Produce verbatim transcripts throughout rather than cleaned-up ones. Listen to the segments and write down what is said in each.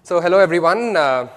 So hello everyone, uh,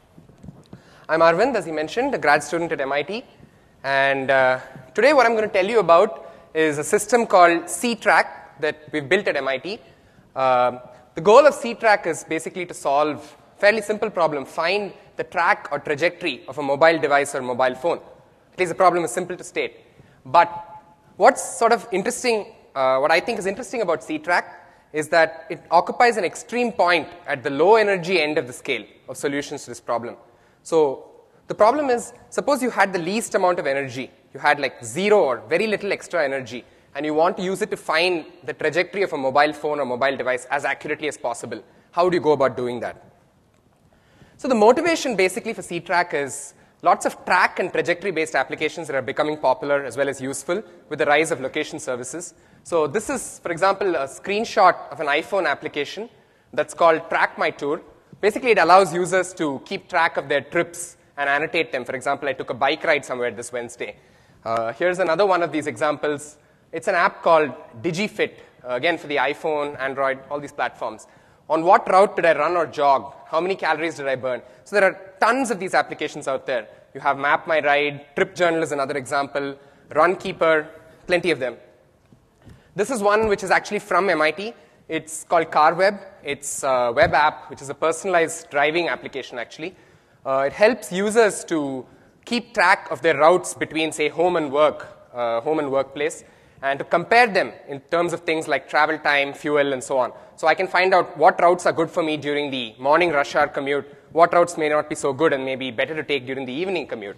I'm Arvind, as he mentioned, a grad student at M I T, and uh, today what I'm going to tell you about is a system called C-Track that we've built at M I T. Uh, the goal of C-Track is basically to solve a fairly simple problem, find the track or trajectory of a mobile device or mobile phone. At least the problem is simple to state. But what's sort of interesting, uh, what I think is interesting about C-Track is that it occupies an extreme point at the low energy end of the scale of solutions to this problem. So the problem is, suppose you had the least amount of energy, you had like zero or very little extra energy, and you want to use it to find the trajectory of a mobile phone or mobile device as accurately as possible. How would you go about doing that? So the motivation basically for C-Track is lots of track and trajectory-based applications that are becoming popular as well as useful with the rise of location services. So this is, for example, a screenshot of an iPhone application that's called Track My Tour. Basically, it allows users to keep track of their trips and annotate them. For example, I took a bike ride somewhere this Wednesday. Uh, here's another one of these examples. It's an app called DigiFit, uh, again for the iPhone, Android, all these platforms. On what route did I run or jog? How many calories did I burn? So there are tons of these applications out there. You have Map My Ride, Trip Journal is another example, Runkeeper, plenty of them. This is one which is actually from M I T. It's called CarWeb. It's a web app, which is a personalized driving application, actually. Uh, it helps users to keep track of their routes between, say, home and work, uh, home and workplace, and to compare them in terms of things like travel time, fuel, and so on. So I can find out what routes are good for me during the morning rush hour commute, what routes may not be so good and may be better to take during the evening commute.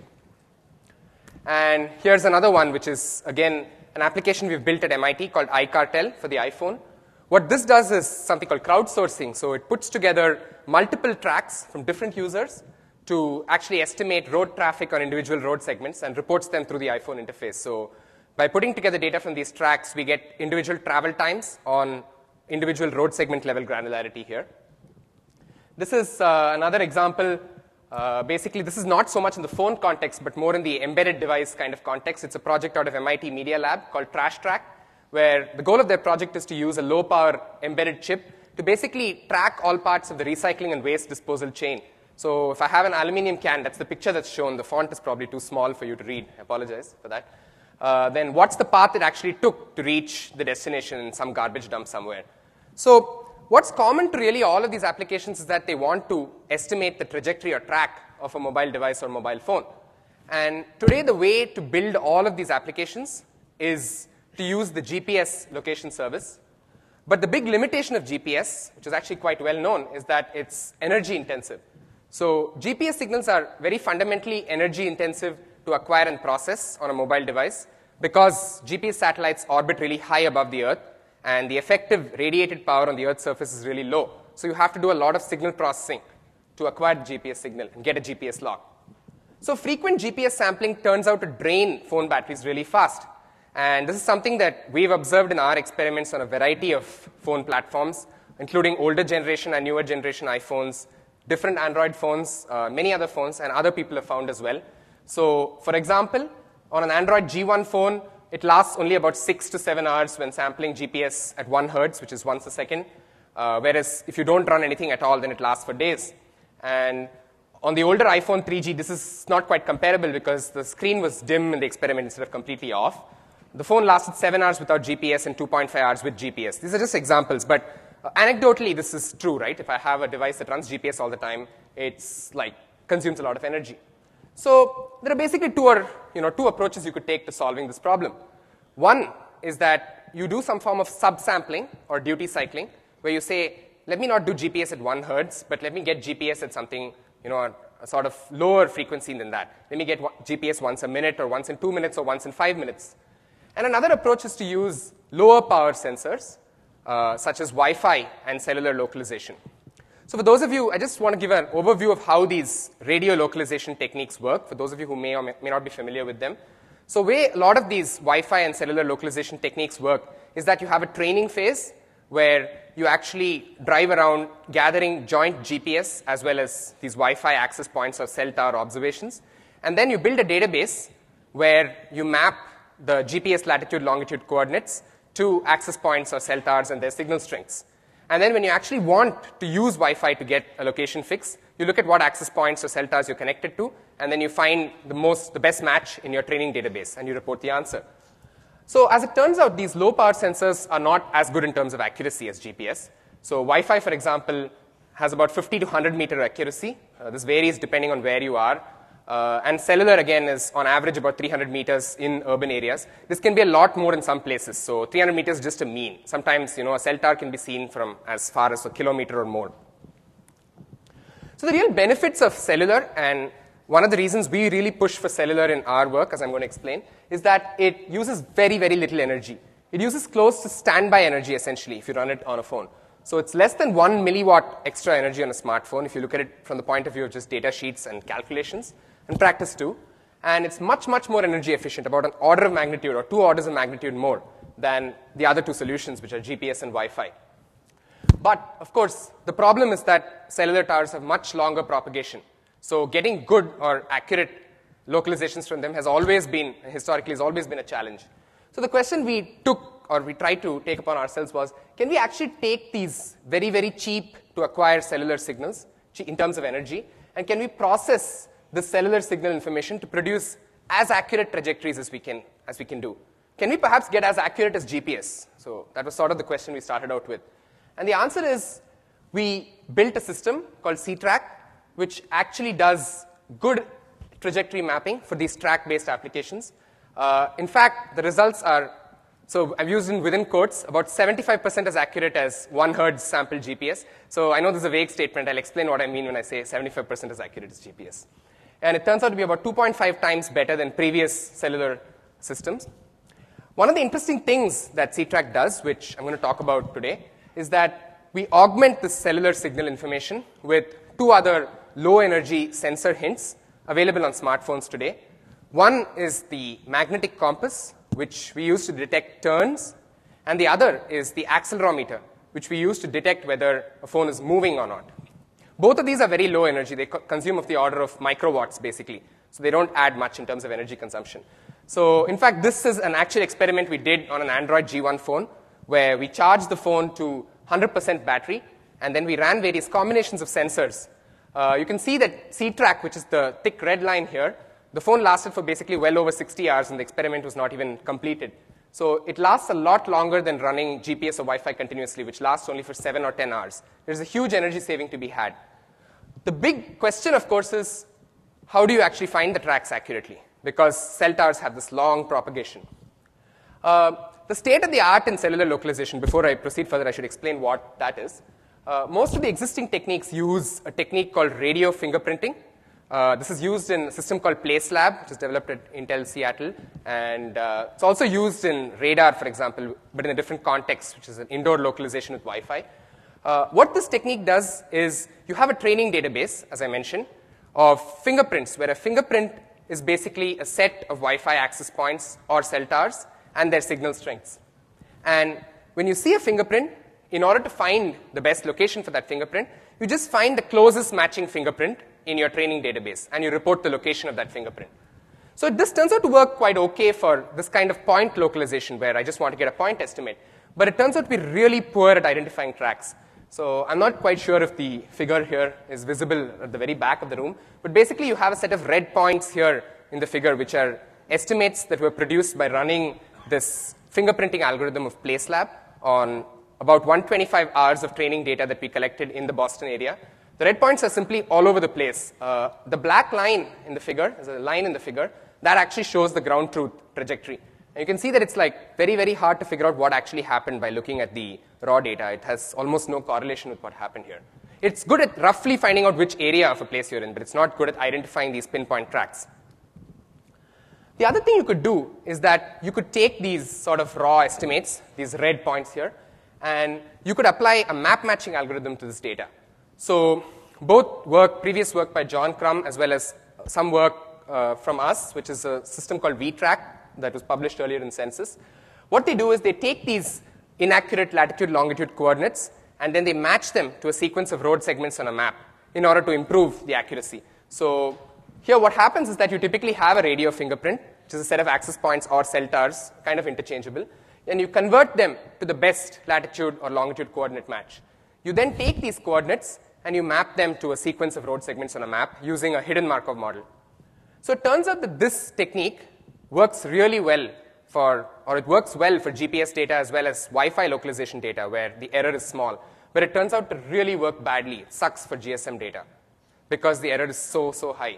And here's another one, which is, again, an application we've built at M I T called iCartel for the iPhone. What this does is something called crowdsourcing. So it puts together multiple tracks from different users to actually estimate road traffic on individual road segments and reports them through the iPhone interface. So by putting together data from these tracks, we get individual travel times on individual road segment level granularity here. This is uh, another example. Uh, basically, this is not so much in the phone context, but more in the embedded device kind of context. It's a project out of M I T Media Lab called TrashTrack, where the goal of their project is to use a low-power embedded chip to basically track all parts of the recycling and waste disposal chain. So if I have an aluminum can, that's the picture that's shown. The font is probably too small for you to read. I apologize for that. Uh, then what's the path it actually took to reach the destination in some garbage dump somewhere? So what's common to really all of these applications is that they want to estimate the trajectory or track of a mobile device or mobile phone. And today, the way to build all of these applications is to use the G P S location service. But the big limitation of G P S, which is actually quite well known, is that it's energy intensive. So G P S signals are very fundamentally energy intensive to acquire and process on a mobile device because G P S satellites orbit really high above the Earth, and the effective radiated power on the Earth's surface is really low. So you have to do a lot of signal processing to acquire the G P S signal and get a G P S log. So frequent G P S sampling turns out to drain phone batteries really fast. And this is something that we've observed in our experiments on a variety of phone platforms, including older generation and newer generation iPhones, different Android phones, uh, many other phones, and other people have found as well. So for example, on an Android G one phone, it lasts only about six to seven hours when sampling G P S at one hertz, which is once a second. Uh, whereas if you don't run anything at all, then it lasts for days. And on the older iPhone three G, this is not quite comparable because the screen was dim in the experiment instead of completely off. The phone lasted seven hours without G P S and two point five hours with G P S. These are just examples, but uh, anecdotally, this is true, right? If I have a device that runs G P S all the time, it's like consumes a lot of energy. So there are basically two, or, you know, two approaches you could take to solving this problem. One is that you do some form of subsampling or duty cycling, where you say, let me not do G P S at one hertz, but let me get G P S at something, you know, a, a sort of lower frequency than that. Let me get G P S once a minute, or once in two minutes, or once in five minutes. And another approach is to use lower power sensors, uh, such as Wi-Fi and cellular localization. So for those of you, I just want to give an overview of how these radio localization techniques work, for those of you who may or may not be familiar with them. So the way a lot of these Wi-Fi and cellular localization techniques work is that you have a training phase where you actually drive around gathering joint G P S as well as these Wi-Fi access points or cell tower observations. And then you build a database where you map the G P S latitude, longitude coordinates to access points or cell towers and their signal strengths. And then when you actually want to use Wi-Fi to get a location fix, you look at what access points or cell towers you're connected to, and then you find the most, the best match in your training database, and you report the answer. So as it turns out, these low-power sensors are not as good in terms of accuracy as G P S. So Wi-Fi, for example, has about fifty to one hundred meter accuracy. Uh, this varies depending on where you are. Uh, and cellular, again, is on average about three hundred meters in urban areas. This can be a lot more in some places. So three hundred meters is just a mean. Sometimes, you know, a cell tower can be seen from as far as a kilometer or more. So the real benefits of cellular, and one of the reasons we really push for cellular in our work, as I'm going to explain, is that it uses very, very little energy. It uses close to standby energy, essentially, if you run it on a phone. So it's less than one milliwatt extra energy on a smartphone, if you look at it from the point of view of just data sheets and calculations, and practice too. And it's much, much more energy efficient, about an order of magnitude or two orders of magnitude more than the other two solutions, which are G P S and Wi-Fi. But, of course, the problem is that cellular towers have much longer propagation. So getting good or accurate localizations from them has always been, historically, has always been a challenge. So the question we took, or we tried to take upon ourselves was, can we actually take these very, very cheap to acquire cellular signals in terms of energy, and can we process the cellular signal information to produce as accurate trajectories as we can, as we can do? Can we perhaps get as accurate as G P S? So that was sort of the question we started out with. And the answer is, we built a system called C-Track, which actually does good trajectory mapping for these track-based applications. Uh, in fact, the results are, so I've used in within quotes, about seventy-five percent as accurate as one hertz sample G P S. So I know this is a vague statement. I'll explain what I mean when I say seventy-five percent as accurate as G P S. And it turns out to be about two point five times better than previous cellular systems. One of the interesting things that C-Track does, which I'm going to talk about today, is that we augment the cellular signal information with two other low-energy sensor hints available on smartphones today. One is the magnetic compass, which we use to detect turns, and the other is the accelerometer, which we use to detect whether a phone is moving or not. Both of these are very low energy. They co consume of the order of microwatts, basically. So they don't add much in terms of energy consumption. So in fact, this is an actual experiment we did on an Android G one phone, where we charged the phone to one hundred percent battery, and then we ran various combinations of sensors. Uh, you can see that C-Track, which is the thick red line here, the phone lasted for basically well over sixty hours, and the experiment was not even completed. So it lasts a lot longer than running G P S or Wi-Fi continuously, which lasts only for seven or ten hours. There's a huge energy saving to be had. The big question, of course, is how do you actually find the tracks accurately? Because cell towers have this long propagation. Uh, the state of the art in cellular localization, before I proceed further, I should explain what that is. Uh, most of the existing techniques use a technique called radio fingerprinting. Uh, this is used in a system called PlaceLab, which is developed at Intel Seattle. And uh, it's also used in radar, for example, but in a different context, which is an indoor localization with Wi-Fi. Uh, what this technique does is you have a training database, as I mentioned, of fingerprints, where a fingerprint is basically a set of Wi-Fi access points or cell towers and their signal strengths. And when you see a fingerprint, in order to find the best location for that fingerprint, you just find the closest matching fingerprint in your training database, and you report the location of that fingerprint. So this turns out to work quite okay for this kind of point localization, where I just want to get a point estimate. But it turns out to be really poor at identifying tracks. So I'm not quite sure if the figure here is visible at the very back of the room. But basically, you have a set of red points here in the figure, which are estimates that were produced by running this fingerprinting algorithm of PlaceLab on about one hundred twenty-five hours of training data that we collected in the Boston area. The red points are simply all over the place. Uh, the black line in the figure, there's a line in the figure, that actually shows the ground truth trajectory. And you can see that it's like very, very hard to figure out what actually happened by looking at the raw data. It has almost no correlation with what happened here. It's good at roughly finding out which area of a place you're in, but it's not good at identifying these pinpoint tracks. The other thing you could do is that you could take these sort of raw estimates, these red points here, and you could apply a map matching algorithm to this data. So both work, previous work by John Crum, as well as some work uh, from us, which is a system called V-Track that was published earlier in Census. What they do is they take these inaccurate latitude, longitude coordinates, and then they match them to a sequence of road segments on a map in order to improve the accuracy. So here what happens is that you typically have a radio fingerprint, which is a set of access points or cell towers, kind of interchangeable, and you convert them to the best latitude or longitude coordinate match. You then take these coordinates and you map them to a sequence of road segments on a map using a hidden Markov model. So it turns out that this technique works really well for, or it works well for G P S data as well as Wi-Fi localization data where the error is small. But it turns out to really work badly. It sucks for G S M data because the error is so, so high.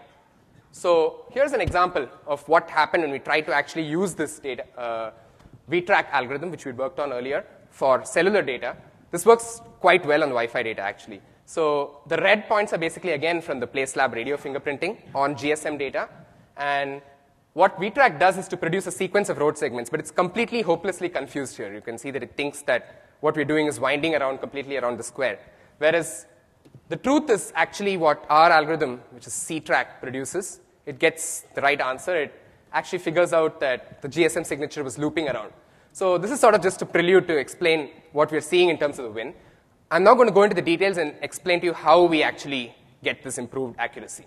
So here's an example of what happened when we tried to actually use this data, uh, V TRAC algorithm, which we worked on earlier, for cellular data. This works quite well on Wi-Fi data, actually. So the red points are basically, again, from the PlaceLab radio fingerprinting on G S M data. And what V TRAC does is to produce a sequence of road segments, but it's completely hopelessly confused here. You can see that it thinks that what we're doing is winding around completely around the square. Whereas the truth is actually what our algorithm, which is C TRAC, produces. It gets the right answer. It actually figures out that the G S M signature was looping around. So this is sort of just a prelude to explain what we're seeing in terms of the win. I'm now going to go into the details and explain to you how we actually get this improved accuracy.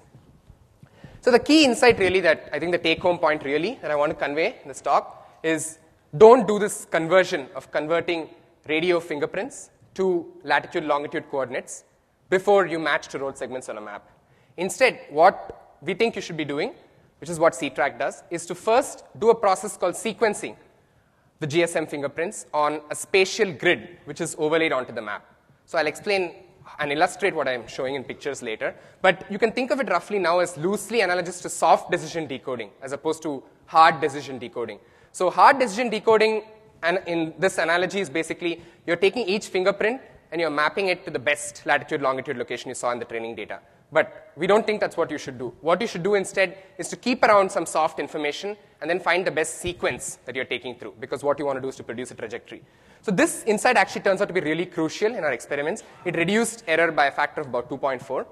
So the key insight really that I think the take-home point really that I want to convey in this talk is don't do this conversion of converting radio fingerprints to latitude, longitude coordinates before you match to road segments on a map. Instead, what we think you should be doing, which is what C TRAC does, is to first do a process called sequencing the G S M fingerprints on a spatial grid, which is overlaid onto the map. So I'll explain and illustrate what I'm showing in pictures later. But you can think of it roughly now as loosely analogous to soft decision decoding as opposed to hard decision decoding. So hard decision decoding, and in this analogy, is basically you're taking each fingerprint and you're mapping it to the best latitude, longitude location you saw in the training data. But we don't think that's what you should do. What you should do instead is to keep around some soft information and then find the best sequence that you're taking through, because what you want to do is to produce a trajectory. So this insight actually turns out to be really crucial in our experiments. It reduced error by a factor of about two point four.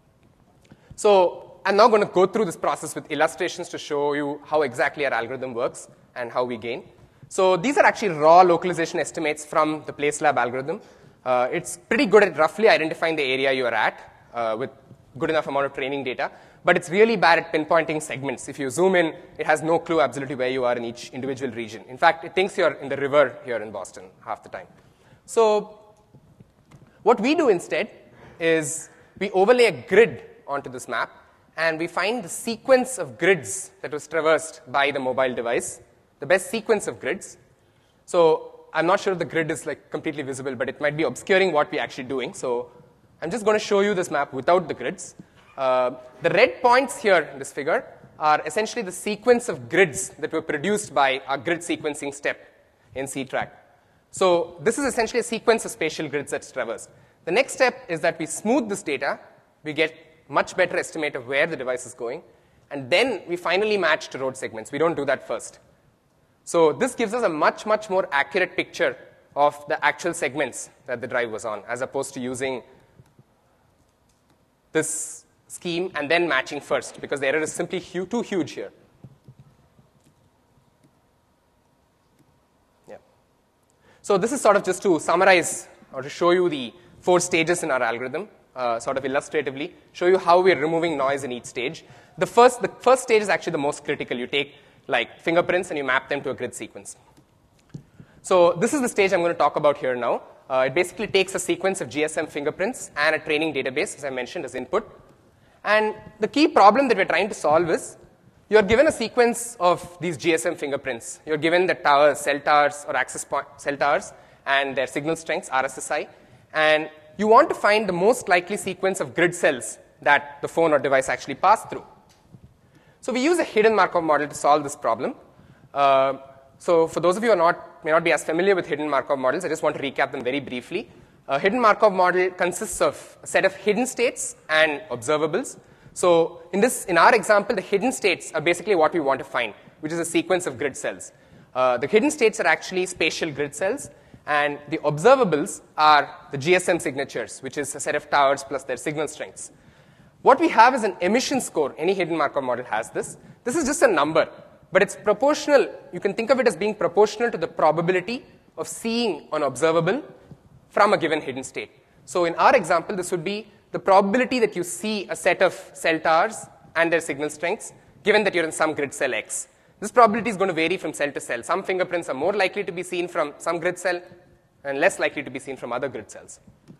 So I'm now going to go through this process with illustrations to show you how exactly our algorithm works and how we gain. So these are actually raw localization estimates from the PlaceLab algorithm. Uh, it's pretty good at roughly identifying the area you are at uh, with good enough amount of training data, but it's really bad at pinpointing segments. If you zoom in, it has no clue absolutely where you are in each individual region. In fact, it thinks you're in the river here in Boston half the time. So what we do instead is we overlay a grid onto this map, and we find the sequence of grids that was traversed by the mobile device, the best sequence of grids. So I'm not sure if the grid is like completely visible, but it might be obscuring what we're actually doing. So I'm just going to show you this map without the grids. Uh, the red points here in this figure are essentially the sequence of grids that were produced by our grid sequencing step in C TRAC. So this is essentially a sequence of spatial grids that's traversed. The next step is that we smooth this data. We get much better estimate of where the device is going. And then we finally match to road segments. We don't do that first. So this gives us a much, much more accurate picture of the actual segments that the drive was on, as opposed to using this scheme and then matching first, because the error is simply hu- too huge here. Yeah. So this is sort of just to summarize or to show you the four stages in our algorithm, uh, sort of illustratively, show you how we're removing noise in each stage. The first, the first stage is actually the most critical. You take like fingerprints and you map them to a grid sequence. So this is the stage I'm going to talk about here now. Uh, it basically takes a sequence of G S M fingerprints and a training database, as I mentioned, as input. And the key problem that we're trying to solve is you're given a sequence of these G S M fingerprints. You're given the towers, cell towers, or access point, cell towers, and their signal strengths, R S S I. And you want to find the most likely sequence of grid cells that the phone or device actually passed through. So we use a hidden Markov model to solve this problem. Uh, so for those of you who are not, may not be as familiar with hidden Markov models, I just want to recap them very briefly. A hidden Markov model consists of a set of hidden states and observables. So in, this, in our example, the hidden states are basically what we want to find, which is a sequence of grid cells. Uh, the hidden states are actually spatial grid cells, and the observables are the G S M signatures, which is a set of towers plus their signal strengths. What we have is an emission score. Any hidden Markov model has this. This is just a number, but it's proportional. You can think of it as being proportional to the probability of seeing an observable from a given hidden state. So in our example, this would be the probability that you see a set of cell towers and their signal strengths, given that you're in some grid cell X. This probability is going to vary from cell to cell. Some fingerprints are more likely to be seen from some grid cell and less likely to be seen from other grid cells.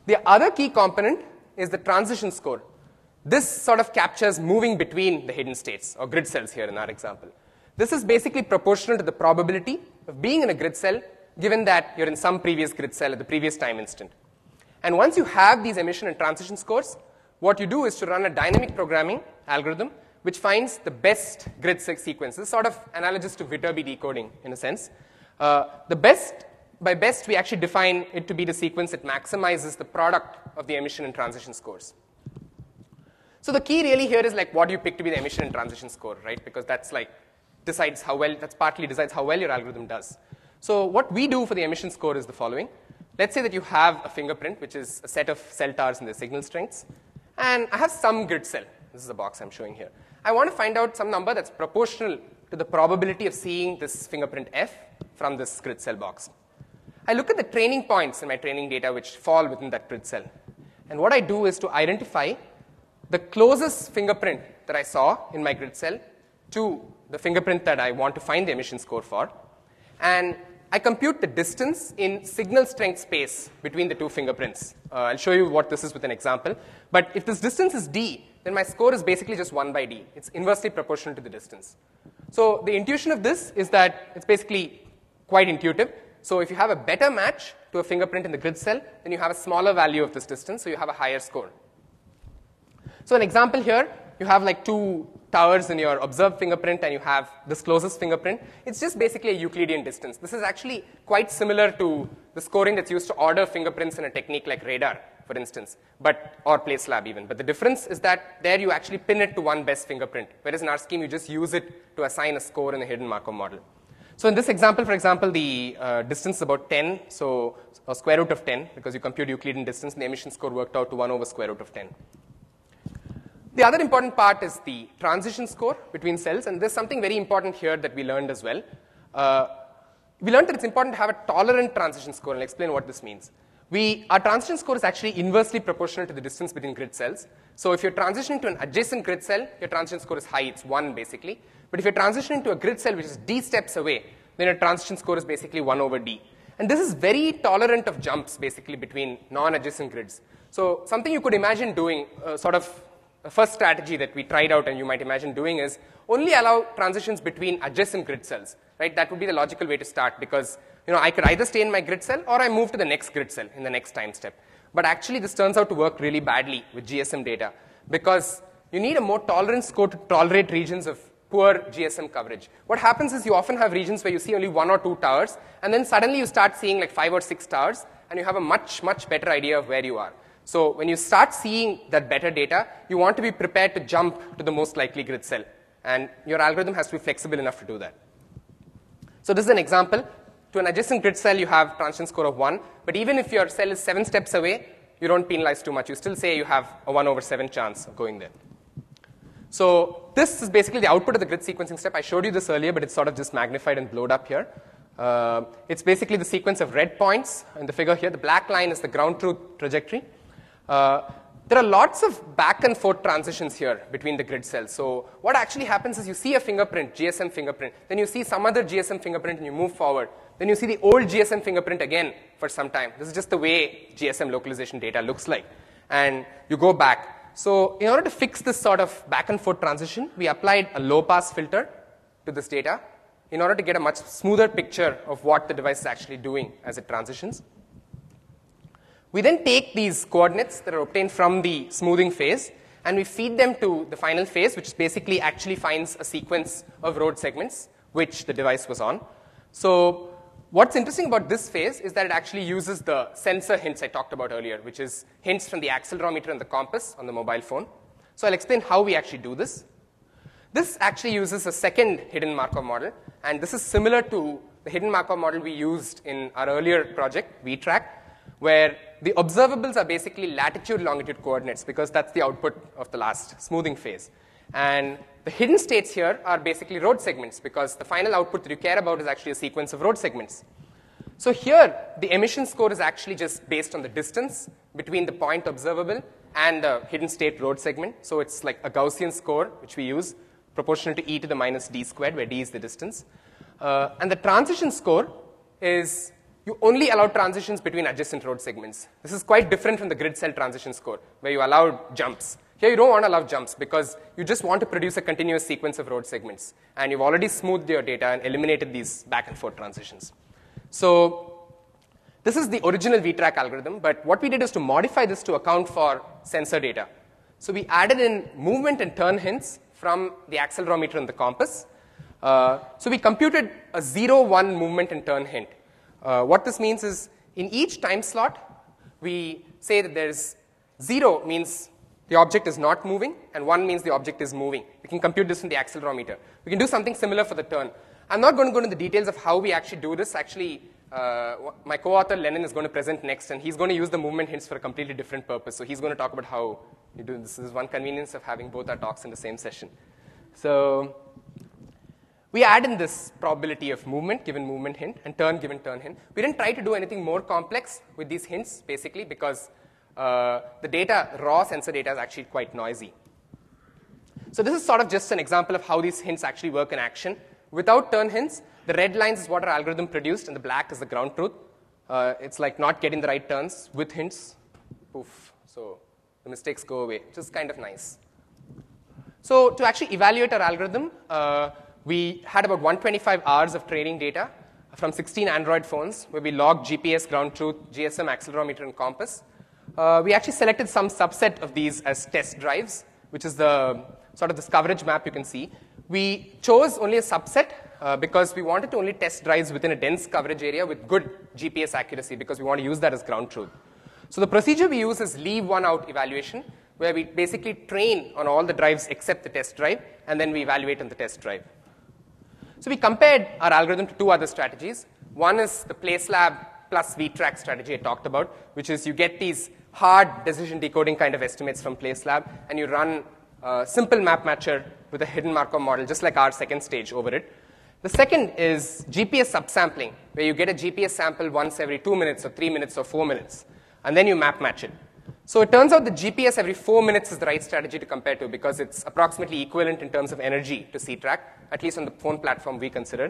The other key component is the transition score. This sort of captures moving between the hidden states, or grid cells here in our example. This is basically proportional to the probability of being in a grid cell, given that you're in some previous grid cell at the previous time instant. And once you have these emission and transition scores, what you do is to run a dynamic programming algorithm which finds the best grid sequences, sort of analogous to Viterbi decoding in a sense. Uh, the best, by best, we actually define it to be the sequence that maximizes the product of the emission and transition scores. So the key really here is like what you pick to be the emission and transition score, right? Because that's like decides how well, that's partly decides how well your algorithm does. So what we do for the emission score is the following. Let's say that you have a fingerprint, which is a set of cell towers and their signal strengths. And I have some grid cell. This is the box I'm showing here. I want to find out some number that's proportional to the probability of seeing this fingerprint F from this grid cell box. I look at the training points in my training data which fall within that grid cell. And what I do is to identify the closest fingerprint that I saw in my grid cell to the fingerprint that I want to find the emission score for. And I compute the distance in signal strength space between the two fingerprints. Uh, I'll show you what this is with an example. But if this distance is d, then my score is basically just one by d. It's inversely proportional to the distance. So the intuition of this is that it's basically quite intuitive. So if you have a better match to a fingerprint in the grid cell, then you have a smaller value of this distance, so you have a higher score. So an example here, you have like two towers in your observed fingerprint and you have this closest fingerprint. It's just basically a Euclidean distance. This is actually quite similar to the scoring that's used to order fingerprints in a technique like radar, for instance, but or PlaceLab even. But the difference is that there you actually pin it to one best fingerprint, whereas in our scheme you just use it to assign a score in the hidden Markov model. So in this example, for example, the uh, distance is about ten, so or square root of ten, because you compute Euclidean distance, and the emission score worked out to one over square root of ten. The other important part is the transition score between cells, and there's something very important here that we learned as well. Uh, we learned that it's important to have a tolerant transition score, and I'll explain what this means. We, our transition score is actually inversely proportional to the distance between grid cells. So if you're transitioning to an adjacent grid cell, your transition score is high, it's one basically. But if you're transitioning to a grid cell which is d steps away, then your transition score is basically one over d. And this is very tolerant of jumps basically between non-adjacent grids. So something you could imagine doing, uh, sort of the first strategy that we tried out and you might imagine doing is only allow transitions between adjacent grid cells, right? That would be the logical way to start because, you know, I could either stay in my grid cell or I move to the next grid cell in the next time step. But actually this turns out to work really badly with G S M data because you need a more tolerant score to tolerate regions of poor G S M coverage. What happens is you often have regions where you see only one or two towers and then suddenly you start seeing like five or six towers and you have a much, much better idea of where you are. So when you start seeing that better data, you want to be prepared to jump to the most likely grid cell. And your algorithm has to be flexible enough to do that. So this is an example. To an adjacent grid cell, you have transition score of one. But even if your cell is seven steps away, you don't penalize too much. You still say you have a one over seven chance of going there. So this is basically the output of the grid sequencing step. I showed you this earlier, but it's sort of just magnified and blowed up here. Uh, it's basically the sequence of red points in the figure here. The black line is the ground truth trajectory. Uh, there are lots of back and forth transitions here between the grid cells. So what actually happens is you see a fingerprint, G S M fingerprint, then you see some other G S M fingerprint and you move forward. Then you see the old G S M fingerprint again for some time. This is just the way G S M localization data looks like. And you go back. So in order to fix this sort of back and forth transition, we applied a low pass filter to this data in order to get a much smoother picture of what the device is actually doing as it transitions. We then take these coordinates that are obtained from the smoothing phase and we feed them to the final phase, which basically actually finds a sequence of road segments which the device was on. So what's interesting about this phase is that it actually uses the sensor hints I talked about earlier, which is hints from the accelerometer and the compass on the mobile phone. So I'll explain how we actually do this. This actually uses a second hidden Markov model, and this is similar to the hidden Markov model we used in our earlier project, V TRAC, where the observables are basically latitude-longitude coordinates because that's the output of the last smoothing phase. And the hidden states here are basically road segments because the final output that you care about is actually a sequence of road segments. So here, the emission score is actually just based on the distance between the point observable and the hidden state road segment. So it's like a Gaussian score, which we use, proportional to e to the minus d squared, where d is the distance. Uh, and the transition score is you only allow transitions between adjacent road segments. This is quite different from the grid cell transition score, where you allow jumps. Here, you don't want to allow jumps because you just want to produce a continuous sequence of road segments. And you've already smoothed your data and eliminated these back and forth transitions. So this is the original V TRAC algorithm, but what we did is to modify this to account for sensor data. So we added in movement and turn hints from the accelerometer and the compass. Uh, so we computed a zero, one movement and turn hint. Uh, what this means is, in each time slot, we say that there's zero means the object is not moving, and one means the object is moving. We can compute this from the accelerometer. We can do something similar for the turn. I'm not going to go into the details of how we actually do this. Actually, uh, my co-author Lennon is going to present next, and he's going to use the movement hints for a completely different purpose. So he's going to talk about how you do this. This is one convenience of having both our talks in the same session. So we add in this probability of movement given movement hint and turn given turn hint. We didn't try to do anything more complex with these hints, basically, because uh, the data, raw sensor data, is actually quite noisy. So this is sort of just an example of how these hints actually work in action. Without turn hints, the red lines is what our algorithm produced, and the black is the ground truth. Uh, it's like not getting the right turns. With hints, poof. So the mistakes go away, which is kind of nice. So to actually evaluate our algorithm, uh, we had about one hundred twenty-five hours of training data from sixteen Android phones, where we logged G P S, ground truth, G S M, accelerometer, and compass. Uh, we actually selected some subset of these as test drives, which is the sort of this coverage map you can see. We chose only a subset uh, because we wanted to only test drives within a dense coverage area with good G P S accuracy, because we want to use that as ground truth. So the procedure we use is leave one out evaluation, where we basically train on all the drives except the test drive, and then we evaluate on the test drive. So we compared our algorithm to two other strategies. One is the PlaceLab plus V TRAC strategy I talked about, which is you get these hard decision decoding kind of estimates from PlaceLab, and you run a simple map matcher with a hidden Markov model, just like our second stage over it. The second is G P S subsampling, where you get a G P S sample once every two minutes or three minutes or four minutes, and then you map match it. So it turns out that G P S every four minutes is the right strategy to compare to, because it's approximately equivalent in terms of energy to C TRAC, at least on the phone platform we considered.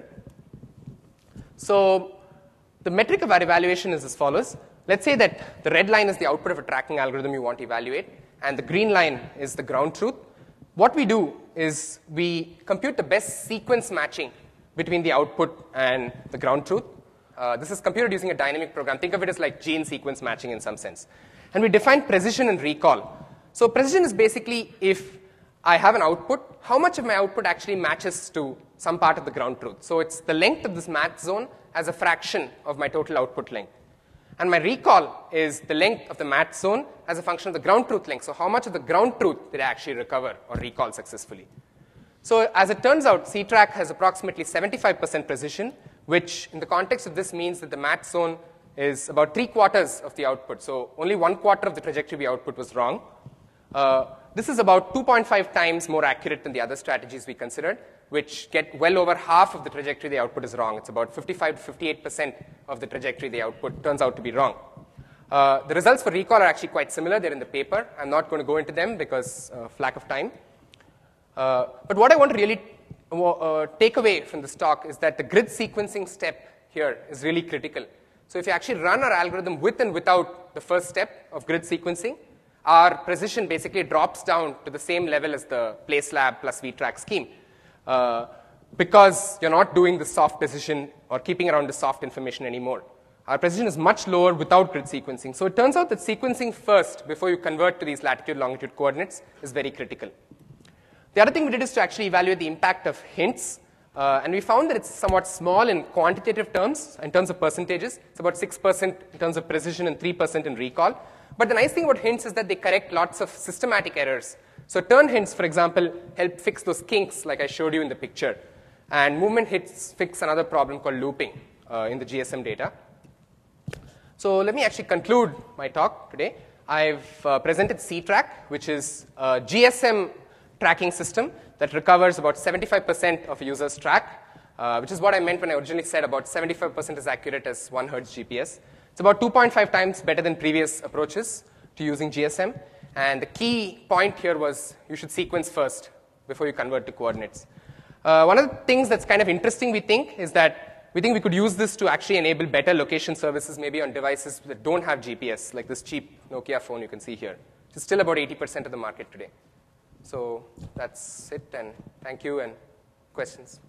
So the metric of our evaluation is as follows. Let's say that the red line is the output of a tracking algorithm you want to evaluate, and the green line is the ground truth. What we do is we compute the best sequence matching between the output and the ground truth. Uh, this is computed using a dynamic program. Think of it as like gene sequence matching in some sense. And we define precision and recall. So precision is basically if I have an output, how much of my output actually matches to some part of the ground truth. So it's the length of this match zone as a fraction of my total output length. And my recall is the length of the match zone as a function of the ground truth length. So how much of the ground truth did I actually recover or recall successfully? So as it turns out, C TRAC has approximately seventy-five percent precision, which in the context of this means that the match zone is about three quarters of the output. So only one quarter of the trajectory we output was wrong. Uh, this is about two point five times more accurate than the other strategies we considered, which get well over half of the trajectory the output is wrong. It's about fifty-five to fifty-eight percent of the trajectory the output turns out to be wrong. Uh, the results for recall are actually quite similar. They're in the paper. I'm not going to go into them because of lack of time. Uh, but what I want to really uh, take away from this talk is that the grid sequencing step here is really critical. So if you actually run our algorithm with and without the first step of grid sequencing, our precision basically drops down to the same level as the PlaceLab plus V TRAC scheme. Uh, because you're not doing the soft decision or keeping around the soft information anymore. Our precision is much lower without grid sequencing. So it turns out that sequencing first before you convert to these latitude, longitude coordinates is very critical. The other thing we did is to actually evaluate the impact of hints. Uh, and we found that it's somewhat small in quantitative terms, in terms of percentages. It's about six percent in terms of precision and three percent in recall. But the nice thing about hints is that they correct lots of systematic errors. So turn hints, for example, help fix those kinks like I showed you in the picture. And movement hints fix another problem called looping uh, in the G S M data. So let me actually conclude my talk today. I've uh, presented C TRAC, which is a G S M tracking system that recovers about seventy-five percent of a user's track, uh, which is what I meant when I originally said about seventy-five percent as accurate as one hertz G P S. It's about two point five times better than previous approaches to using G S M. And the key point here was you should sequence first before you convert to coordinates. Uh, one of the things that's kind of interesting, we think, is that we think we could use this to actually enable better location services maybe on devices that don't have G P S, like this cheap Nokia phone you can see here. It's still about eighty percent of the market today. So that's it, and thank you, and questions.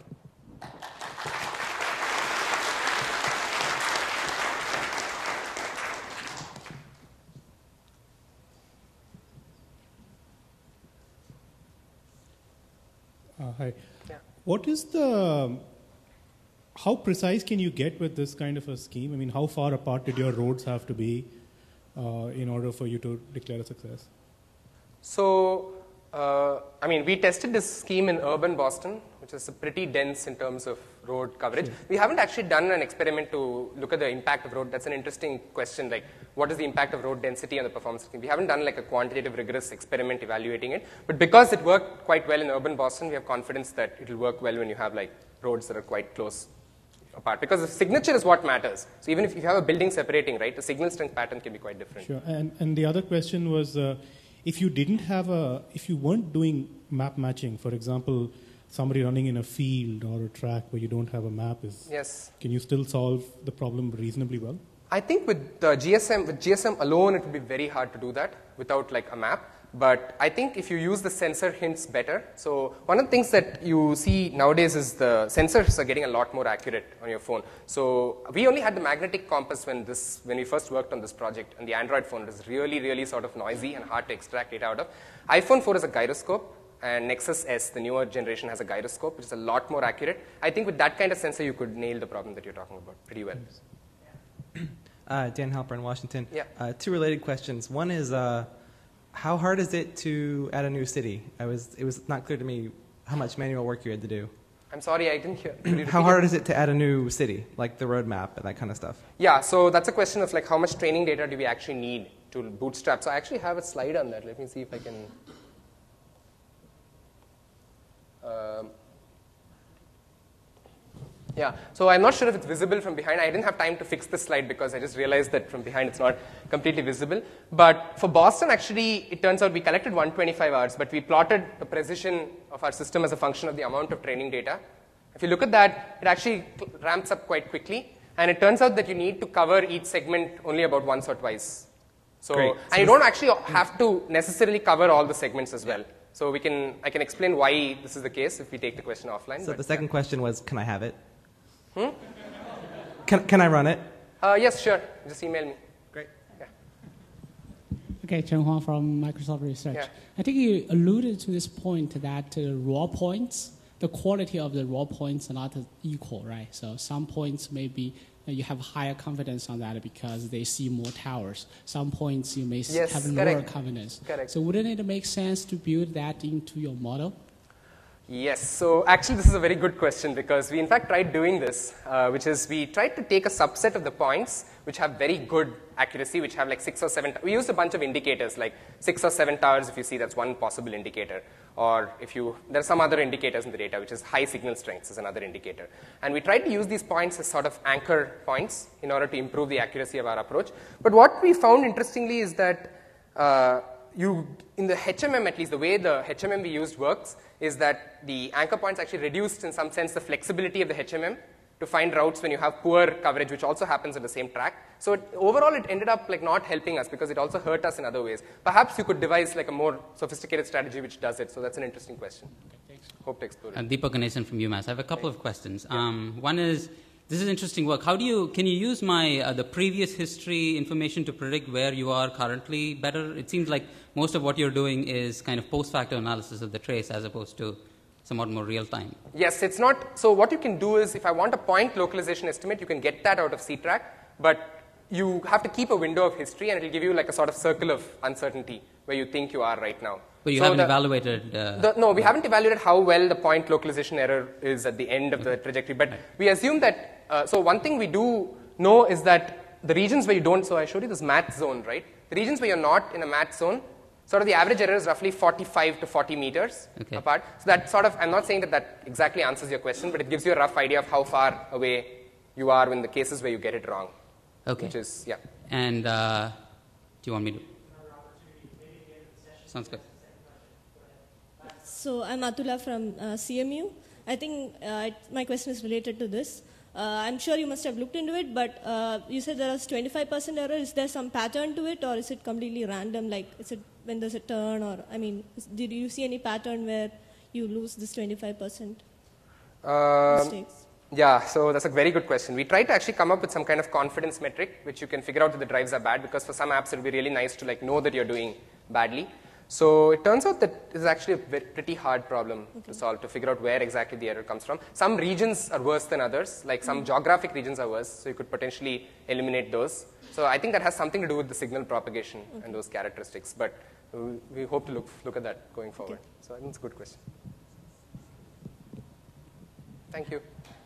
Uh, hi. Yeah. What is the, how precise can you get with this kind of a scheme? I mean, how far apart did your roads have to be uh, in order for you to declare a success? So, uh, I mean, we tested this scheme in urban Boston, which is pretty dense in terms of road coverage. Sure. We haven't actually done an experiment to look at the impact of road. That's an interesting question, like what is the impact of road density on the performance scheme? We haven't done like a quantitative, rigorous experiment evaluating it. But because it worked quite well in urban Boston, we have confidence that it will work well when you have like roads that are quite close apart. Because the signature is what matters. So even if you have a building separating, right, the signal strength pattern can be quite different. Sure. And, and the other question was, uh, if you didn't have a, if you weren't doing map matching, for example, somebody running in a field or a track where you don't have a map, is yes. Can you still solve the problem reasonably well? I think with uh, G S M, with G S M alone, it would be very hard to do that without like a map. But I think if you use the sensor hints better, so one of the things that you see nowadays is the sensors are getting a lot more accurate on your phone. So we only had the magnetic compass when this, when we first worked on this project, and the Android phone is really, really sort of noisy and hard to extract data out of. iPhone four is a gyroscope, and Nexus S, the newer generation, has a gyroscope, which is a lot more accurate. I think with that kind of sensor, you could nail the problem that you're talking about pretty well. Uh, Dan Halper in Washington. Yeah. Uh, two related questions. One is, uh, how hard is it to add a new city? I was, it was not clear to me how much manual work you had to do. I'm sorry, I didn't hear. How hard is it to add a new city, like the roadmap and that kind of stuff? Yeah, so that's a question of like how much training data do we actually need to bootstrap. So I actually have a slide on that. Let me see if I can. Um, yeah, so I'm not sure if it's visible from behind. I didn't have time to fix this slide because I just realized that from behind it's not completely visible. But for Boston, actually, it turns out we collected one hundred twenty-five hours, but we plotted the precision of our system as a function of the amount of training data. If you look at that, it actually ramps up quite quickly. And it turns out that you need to cover each segment only about once or twice. So, Great. So and you don't actually have to necessarily cover all the segments as well. So we can, I can explain why this is the case if we take the question offline. So but, the second yeah. question was, can I have it? Hmm? Can, can I run it? Uh, yes, sure. Just email me. Great. Yeah. Okay, Chen Huang from Microsoft Research. Yeah. I think you alluded to this point that uh, raw points, the quality of the raw points are not equal, right? So some points maybe uh, you have higher confidence on that because they see more towers. Some points you may Yes, have correct. lower confidence. Correct. So wouldn't it make sense to build that into your model? Yes, so actually this is a very good question because we in fact tried doing this, uh, which is we tried to take a subset of the points which have very good accuracy, which have like six or seven, we used a bunch of indicators like six or seven towers if you see that's one possible indicator, or if you, there are some other indicators in the data which is high signal strengths is another indicator. And we tried to use these points as sort of anchor points in order to improve the accuracy of our approach. But what we found interestingly is that uh, you, in the H M M at least, the way the H M M we used works is that the anchor points actually reduced in some sense the flexibility of the H M M to find routes when you have poor coverage, which also happens on the same track. So it, overall, it ended up like not helping us because it also hurt us in other ways. Perhaps you could devise like a more sophisticated strategy which does it. So that's an interesting question. Okay, thanks. Hope to explore it. Uh, Deepak Ganesan from UMass. I have a couple of questions. Yeah. Um, one is, this is interesting work. How do you, can you use my, uh, the previous history information to predict where you are currently better? It seems like most of what you're doing is kind of post-factor analysis of the trace as opposed to somewhat more real time. Yes, it's not, so what you can do is if I want a point localization estimate, you can get that out of C track, but you have to keep a window of history and it will give you like a sort of circle of uncertainty where you think you are right now. But you so haven't the, evaluated... Uh, the, no, we haven't evaluated how well the point localization error is at the end of the trajectory, but right. we assume that, uh, so one thing we do know is that the regions where you don't, so I showed you this math zone, right? The regions where you're not in a math zone, sort of the average error is roughly forty-five to forty meters okay. apart. So that sort of, I'm not saying that that exactly answers your question, but it gives you a rough idea of how far away you are in the cases where you get it wrong. Okay. Which is, yeah. And uh, do you want me to? Sounds good. So I'm Atula from uh, C M U. I think uh, it, my question is related to this. Uh, I'm sure you must have looked into it, but uh, you said there was twenty-five percent error. Is there some pattern to it, or is it completely random? Like, is it when there's a turn, or I mean, is, did you see any pattern where you lose this twenty-five percent Um, mistakes? Yeah, so that's a very good question. We tried to actually come up with some kind of confidence metric, which you can figure out that the drives are bad, because for some apps it would be really nice to like know that you're doing badly. So it turns out that it's actually a very, pretty hard problem okay. to solve, to figure out where exactly the error comes from. Some regions are worse than others, like some mm. geographic regions are worse, so you could potentially eliminate those. So I think that has something to do with the signal propagation okay. and those characteristics, but we, we hope to look, look at that going forward. Okay. So I think it's a good question. Thank you.